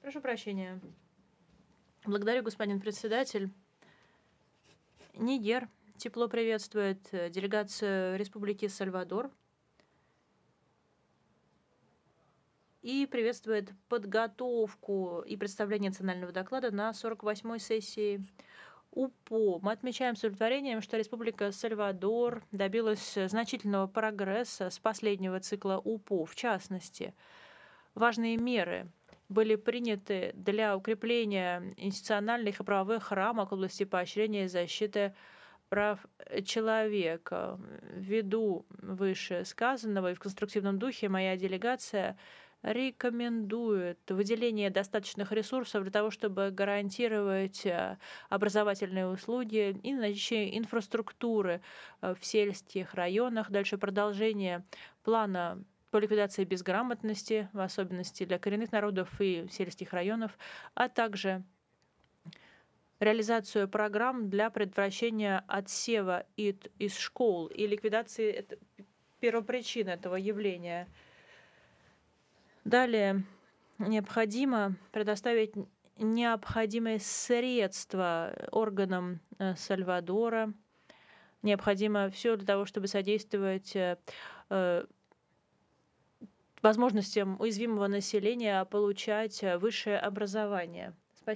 Прошу прощения. Благодарю, господин председатель. Нигер тепло приветствует делегацию Республики Сальвадор и приветствует подготовку и представление национального доклада на 48-й сессии УПО. Мы отмечаем с удовлетворением, что Республика Сальвадор добилась значительного прогресса с последнего цикла УПО. В частности, важные меры были приняты для укрепления институциональных и правовых рамок в области поощрения и защиты прав человека. Ввиду вышесказанного и в конструктивном духе моя делегация рекомендует выделение достаточных ресурсов для того, чтобы гарантировать образовательные услуги и наличие инфраструктуры в сельских районах. Дальше продолжение плана по ликвидации безграмотности, в особенности для коренных народов и сельских районов, а также реализацию программ для предотвращения отсева из школ и ликвидации первопричин этого явления. Далее необходимо предоставить необходимые средства органам Сальвадора. Необходимо все для того, чтобы содействовать возможностям уязвимого населения получать высшее образование.